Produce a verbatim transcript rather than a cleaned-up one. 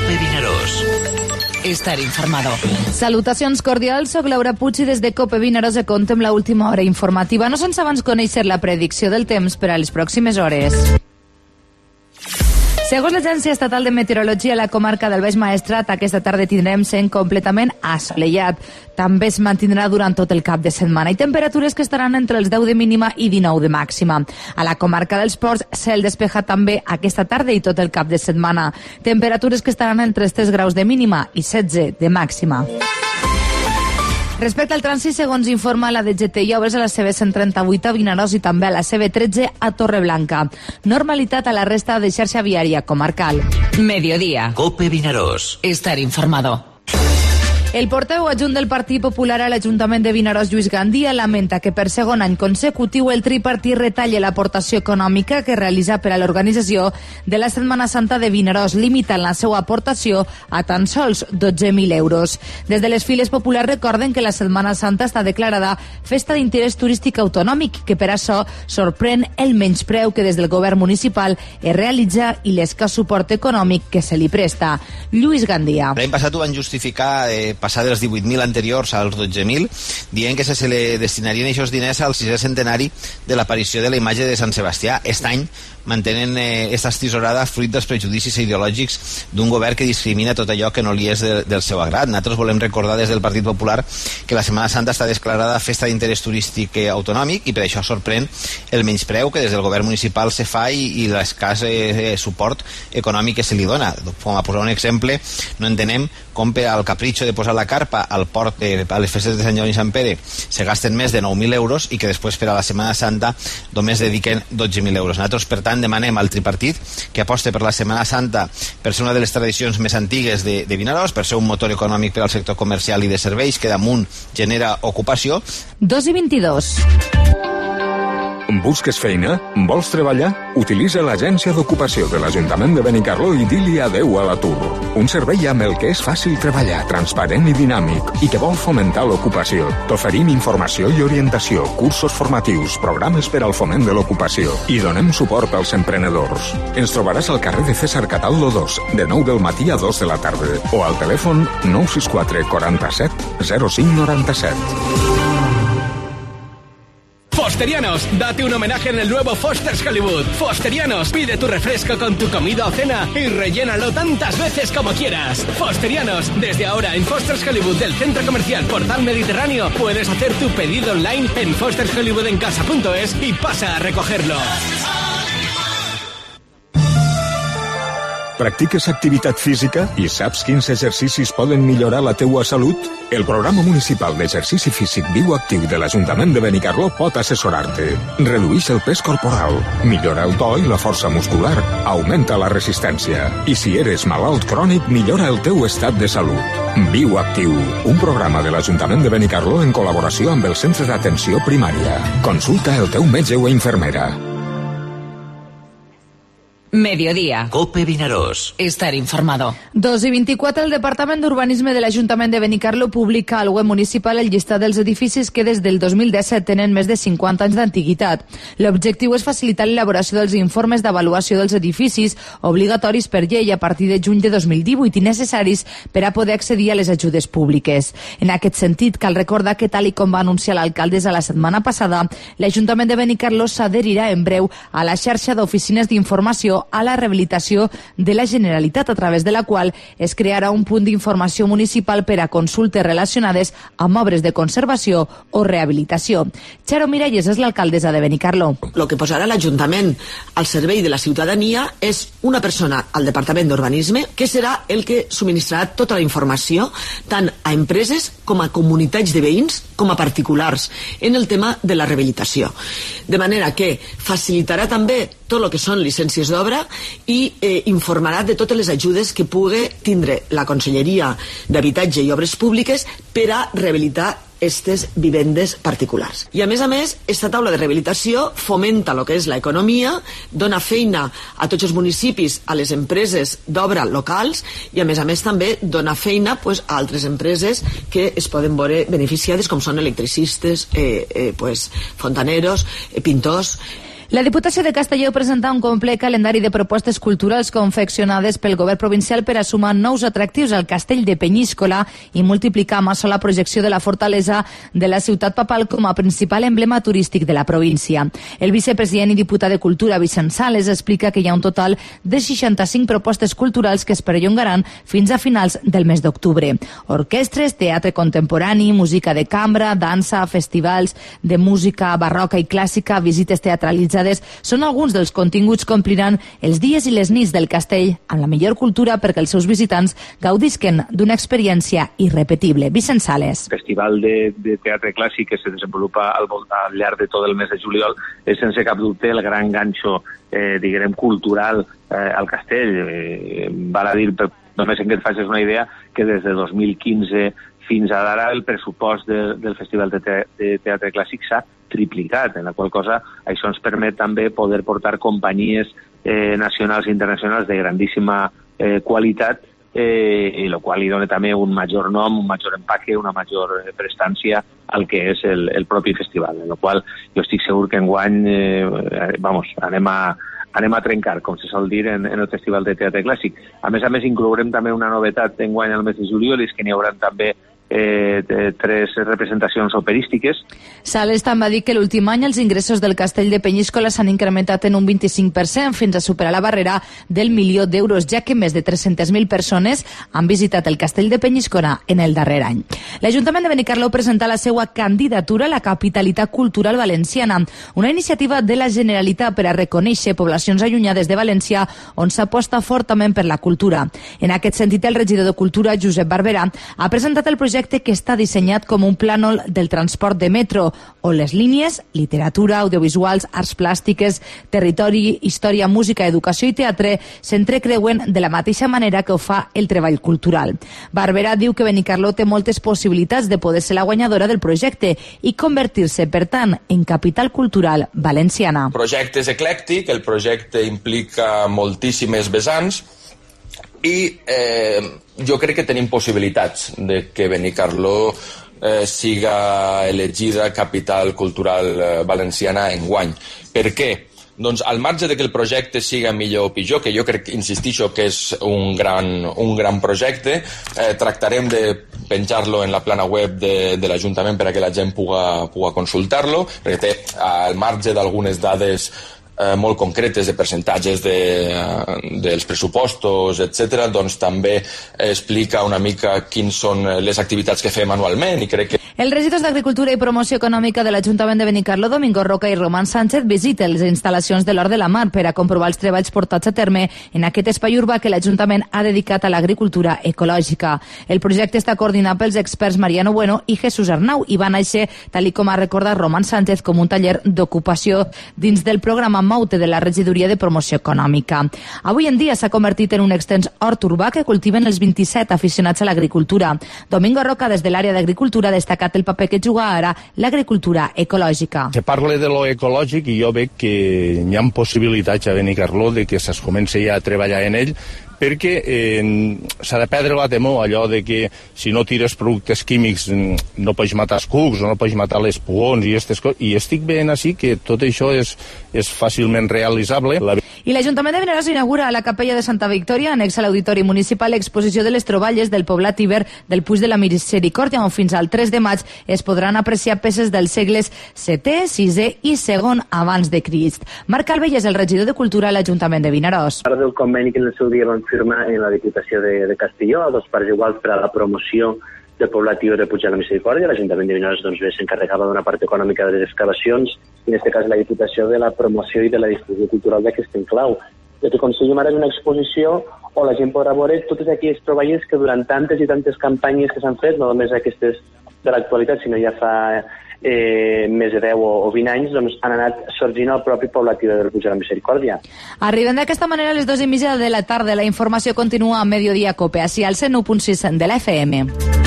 Cope Vinaròs. Estar informado. Salutacions cordials, soc Laura Puig i des de Cope Vinaròs e contem la última hora informativa, no sense abans conèixer la predicció del temps per a les pròximes hores. Segons l'Agència Estatal de Meteorologia, la comarca del Baix Maestrat aquesta tarda tindrem sent completament assolellat. També es mantindrà durant tot el cap de setmana i temperatures que estaran entre els deu de mínima i dinou de màxima. A la comarca dels Ports, cel despejat també aquesta tarda i tot el cap de setmana. Temperatures que estaran entre els tres graus de mínima i setze de màxima. Respecte al trànsit, segons informa la D G T, hi ha obres a la C B cent trenta-vuit a Vinaròs i també a la C B tretze a Torreblanca. Normalitat a la resta de xarxa viària comarcal. Mediodía. Cope Vinaròs. Estar informado. El portaveu adjunt del Partit Popular a l'Ajuntament de Vinaròs, Lluís Gandia, lamenta que per segon any consecutiu el tripartit retalle l'aportació econòmica que realitza per a l'organització de la Setmana Santa de Vinaròs, limitant la seva aportació a tan sols dotze mil euros. Des de les files populars recorden que la Setmana Santa està declarada festa d'interès turístic autonòmic, que per això sorprèn el menyspreu que des del govern municipal es realitza i l'escàs suport econòmic que se li presta. Lluís Gandia. L'any passat ho van justificar eh, passar dels divuit mil anteriors als dotze mil, dient que se, se li destinarien aquests diners al sisè centenari de l'aparició de la imatge de Sant Sebastià. Aquest any mantenen eh, esta estisorada fruit dels prejudicis ideològics d'un govern que discrimina tot allò que no li és de, del seu agrat. Nosaltres volem recordar des del Partit Popular que la Setmana Santa està declarada festa d'interès turístic eh, autonòmic i per això sorprèn el menyspreu que des del govern municipal se fa i, i l'escàs eh, suport econòmic que se li dona. Com a posar un exemple, no entenem com per al capritxo de posar la carpa al port eh, a les festes de Sant Joan i Sant Pere se gasten més de nou mil euros i que després per a la Setmana Santa només dediquen dotze mil euros. Nosaltres, per tant, demanem al tripartit que aposte per la Setmana Santa per ser una de les tradicions més antigues de, de Vinaròs, per ser un motor econòmic per al sector comercial i de serveis que damunt genera ocupació. dos i vint-i-dos. Busques feina? Vols treballar? Utilitza l'Agència d'Ocupació de l'Ajuntament de Benicarló i di-li adeu a l'atur. Un servei amb el que és fàcil treballar, transparent i dinàmic i que vol fomentar l'ocupació. T'oferim informació i orientació, cursos formatius, programes per al foment de l'ocupació i donem suport als emprenedors. Ens trobaràs al carrer de César Cataldo dos, de nou del matí a dos de la tarda o al telèfon nou sis quatre quaranta-set zero cinc noranta-set. Fosterianos, date un homenaje en el nuevo Foster's Hollywood. Fosterianos, pide tu refresco con tu comida o cena y rellénalo tantas veces como quieras. Fosterianos, desde ahora en Foster's Hollywood del Centro Comercial Portal Mediterráneo puedes hacer tu pedido online en fosters hollywood en casa punto es y pasa a recogerlo. Practiques activitat física i saps quins exercicis poden millorar la teua salut? El programa municipal d'exercici físic Viu Actiu de l'Ajuntament de Benicarló pot assessorar-te. Redueix el pes corporal, millora el to i la força muscular, augmenta la resistència. I si eres malalt crònic, millora el teu estat de salut. Viu Actiu, un programa de l'Ajuntament de Benicarló en col·laboració amb el Centre d'Atenció Primària. Consulta el teu metge o infermera. Mediodía. Cope Vinaròs. Estar informado. dos i vint-i-quatre, el Departament d'Urbanisme de l'Ajuntament de Benicarló publica al web municipal el llistat dels edificis que des del dos mil disset tenen més de cinquanta anys d'antiguitat. L'objectiu és facilitar l'elaboració dels informes d'avaluació dels edificis, obligatoris per llei a partir de juny de dos mil divuit i necessaris per a poder accedir a les ajudes públiques. En aquest sentit, cal recordar que, tal i com va anunciar l'alcaldessa la setmana passada, l'Ajuntament de Benicarló s'adherirà en breu a la xarxa d'oficines d'informació a la rehabilitació de la Generalitat, a través de la qual es crearà un punt d'informació municipal per a consultes relacionades amb obres de conservació o rehabilitació. Charo Miralles és l'alcaldessa de Benicarló. Lo que posarà l'Ajuntament al servei de la ciutadania és una persona al Departament d'Urbanisme que serà el que subministrarà tota la informació tant a empreses com a comunitats de veïns com a particulars en el tema de la rehabilitació. De manera que facilitarà també tot el que són llicències d'obra i eh, informarà de totes les ajudes que pugui tindre la Conselleria d'Habitatge i Obres Públiques per a rehabilitar aquestes vivendes particulars. I a més a més, esta taula de rehabilitació fomenta el que és l'economia, dona feina a tots els municipis, a les empreses d'obra locals i a més a més també dona feina pues, a altres empreses que es poden veure beneficiades com són electricistes, eh, eh, pues, fontaneros, eh, pintors. La Diputació de Castelló presenta un complet calendari de propostes culturals confeccionades pel govern provincial per a sumar nous atractius al castell de Penyíscola i multiplicar massa la projecció de la fortalesa de la ciutat papal com a principal emblema turístic de la província. El vicepresident i diputat de Cultura, Vicent Sales, explica que hi ha un total de seixanta-cinc propostes culturals que es perllongaran fins a finals del mes d'octubre. Orquestres, teatre contemporani, música de cambra, dansa, festivals de música barroca i clàssica, visites teatralitzades són alguns dels continguts que ompliran els dies i les nits del castell amb la millor cultura perquè els seus visitants gaudisquen d'una experiència irrepetible. Vicent Sales. El festival de, de teatre clàssic que se desenvolupa al, al llarg de tot el mes de juliol és sense cap dubte el gran ganxo eh, diguem, cultural eh, al castell. Eh, val a dir, per, només en que et facis una idea, que des de dos mil quinze fins a ara el pressupost de, del Festival de, te, de Teatre Clàssic s'ha triplicat, en la qual cosa això ens permet també poder portar companyies eh, nacionals i internacionals de grandíssima eh, qualitat, eh, i el qual li dona també un major nom, un major empaque, una major eh, prestància al que és el, el propi festival, en el qual jo estic segur que enguany eh, vamos, anem a anem a trencar, com se sol dir, en, en el Festival de Teatre Clàssic. A més a més, inclourem també una novetat enguany al mes de juliol, és que n'hi haurà també Eh, de tres representacions operístiques. Sales també va dir que l'últim any els ingressos del castell de Penyíscola s'han incrementat en un vint-i-cinc per cent fins a superar la barrera del milió d'euros, ja que més de tres-centes mil persones han visitat el castell de Penyíscola en el darrer any. L'Ajuntament de Benicarló presenta la seva candidatura a la capitalitat cultural valenciana, una iniciativa de la Generalitat per a reconèixer poblacions allunyades de València on s'aposta fortament per la cultura. En aquest sentit, el regidor de Cultura, Josep Barberà, ha presentat el projecte que està dissenyat com un plànol del transport de metro, on les línies, literatura, audiovisuals, arts plàstiques, territori, història, música, educació i teatre s'entrecreuen de la mateixa manera que ho fa el treball cultural. Barberà diu que Benicarló té moltes possibilitats de poder ser la guanyadora del projecte i convertir-se, per tant, en capital cultural valenciana. El projecte és eclèctic, el projecte implica moltíssimes vessants, i eh, jo crec que tenim possibilitats de que Benicarló eh, siga elegida capital cultural eh, valenciana enguany. Per què? Doncs al marge de que el projecte siga millor o pitjor, que jo crec, insistixo, que és un gran, un gran projecte, eh, tractarem de penjar-lo en la plana web de, de l'Ajuntament per a que la gent puga, puga consultar-lo, perquè té al marge d'algunes dades Eh, molt concretes de percentatges de, eh, dels pressupostos, etcètera, doncs també explica una mica quins són les activitats que fem anualment i crec que Els regidors d'Agricultura i Promoció Econòmica de l'Ajuntament de Benicarló, Domingo Roca i Roman Sánchez, visiten les instal·lacions de l'Hort de la Mar per a comprovar els treballs portats a terme en aquest espai urbà que l'Ajuntament ha dedicat a l'agricultura ecològica. El projecte està coordinat pels experts Mariano Bueno i Jesús Arnau i va néixer, tal com ha recordat Roman Sánchez, com un taller d'ocupació dins del programa Maute de la Regidoria de Promoció Econòmica. Avui en dia s'ha convertit en un extens hort urbà que cultiven els vint-i-set aficionats a l'agricultura. Domingo Roca, des de l'àrea d'agricultura, ha destacat el paper que juga ara l'agricultura ecològica. Se parla de lo ecològic i jo veig que hi ha possibilitats a Benicarló de que es comenci ja a treballar en ell, perquè eh, s'ha de perdre la temor, allò de que si no tires productes químics no pots matar els cucs o no pots matar les pugons i aquestes coses. I estic veient així que tot això és, és fàcilment realitzable. La... I l'Ajuntament de Vinaròs inaugura a la Capella de Santa Victòria, annex a l'Auditori Municipal, l'exposició de les troballes del poblat iber del Puig de la Misericòrdia, on fins al tres de maig es podran apreciar peces dels segles setè, sisè i segon abans de Crist. Marc Albell és el regidor de Cultura a l'Ajuntament de Vinaròs. Part del conveni que en el seu dia van firmar en la Diputació de, de Castelló, a dos parts iguals per a la promoció del poblat iber de Puig de la Misericòrdia. L'Ajuntament de Vinaròs doncs, s'encarregava d'una part econòmica de les excavacions i en aquest cas la Diputació de la promoció i de la distribució cultural d'aquest enclau. El que aconseguim ara és una exposició on la gent podrà veure totes aquelles troballes que durant tantes i tantes campanyes que s'han fet, no només aquestes de l'actualitat, sinó ja fa eh, més de deu o vint anys, doncs han anat sorgint al propi poblat del Puig de la Misericòrdia. Arribem d'aquesta manera a les dues i mitja de la tarda. La informació continua a Mediodía Cope, així al cent u punt sis de la F M.